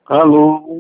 Alô,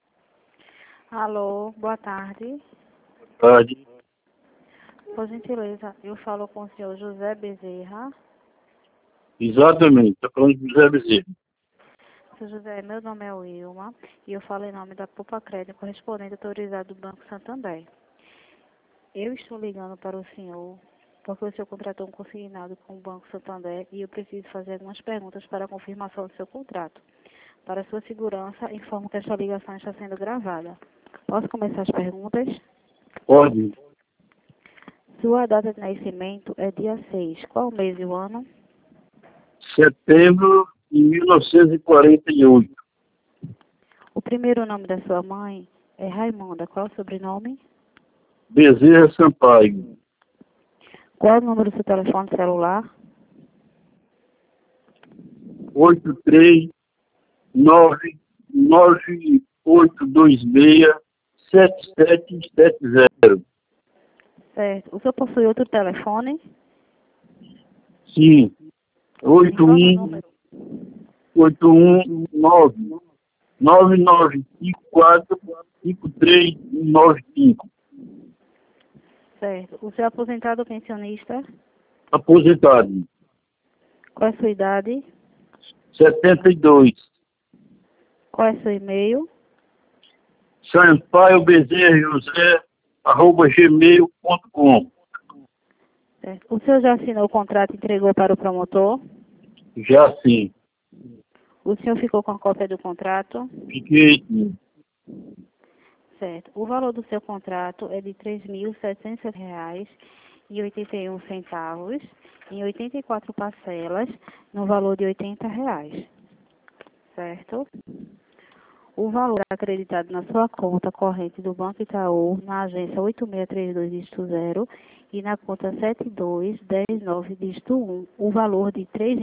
Alô, boa tarde. tarde. Por gentileza, eu falo com o senhor José Bezerra. Exatamente, está falando de José Bezerra. Senhor José, meu nome é Wilma e eu falo em nome da Poupa Crédito, correspondente autorizado do Banco Santander. Eu estou ligando para o senhor porque o senhor contratou um consignado com o Banco Santander e eu preciso fazer algumas perguntas para a confirmação do seu contrato. Para sua segurança, informo que esta ligação está sendo gravada. Posso começar as perguntas? Pode. Sua data de nascimento é dia 6. Qual o mês e o ano? Setembro de 1948. O primeiro nome da sua mãe é Raimunda. Qual o sobrenome? Bezerra Sampaio. Qual o número do seu telefone celular? 83998267770. Certo. O senhor possui outro telefone? Sim. Sim, qual é o número? 81999545395. Certo. O senhor é aposentado ou pensionista? Aposentado. Qual é a sua idade? 72. Qual é o seu e-mail? Sampaio Bezerra José, @gmail.com. Certo. O senhor já assinou o contrato e entregou para o promotor? Já sim. O senhor ficou com a cópia do contrato? Fiquei. Certo. O valor do seu contrato é de R$ 3.700,81 em 84 parcelas, no valor de R$ 80. Certo? O valor acreditado na sua conta corrente do Banco Itaú, na agência 8632 dígito 0 e na conta 7219 dígito 1, o valor de R$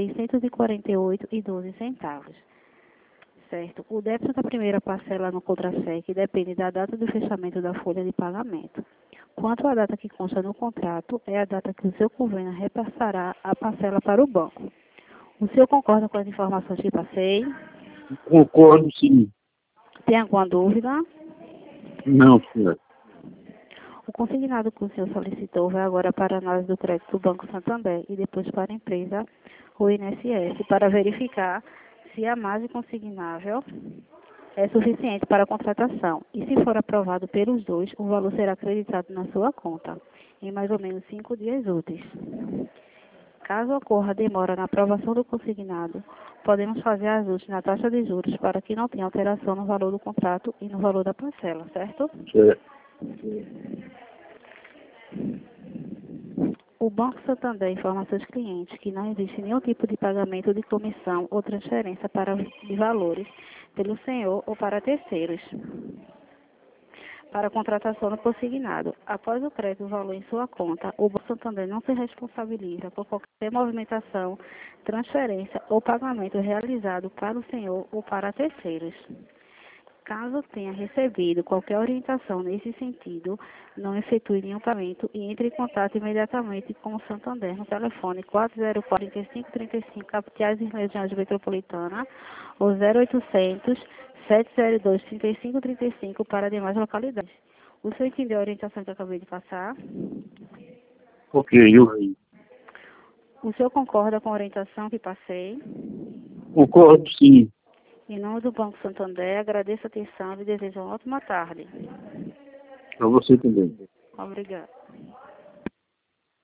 3.648,12. Certo. O débito da primeira parcela no contra-cheque depende da data do fechamento da folha de pagamento. Quanto à data que consta no contrato, é a data que o seu convênio repassará a parcela para o banco. O senhor concorda com as informações que passei? Concordo sim. Tem alguma dúvida? Não, senhor. O consignado que o senhor solicitou vai agora para a análise do crédito do Banco Santander e depois para a empresa, o INSS, para verificar se a margem consignável é suficiente para a contratação. E se for aprovado pelos dois, o valor será acreditado na sua conta, em mais ou menos 5 dias úteis. Caso ocorra demora na aprovação do consignado, podemos fazer ajuste na taxa de juros para que não tenha alteração no valor do contrato e no valor da parcela, certo? Certo. O Banco Santander informa a seus clientes que não existe nenhum tipo de pagamento de comissão ou transferência de valores pelo senhor ou para terceiros para a contratação do consignado. Após o crédito do valor em sua conta, o Banco Santander não se responsabiliza por qualquer movimentação, transferência ou pagamento realizado para o senhor ou para terceiros. Caso tenha recebido qualquer orientação nesse sentido, não efetue nenhum pagamento e entre em contato imediatamente com o Santander no telefone 404-3535, capitais e regiões metropolitana, ou 0800 702 3535 para demais localidades. O senhor entendeu a orientação que eu acabei de passar? Ok, eu vi. O senhor concorda com a orientação que passei? Concordo sim. Em nome do Banco Santander, agradeço a atenção e desejo uma ótima tarde. Para você também. Obrigada.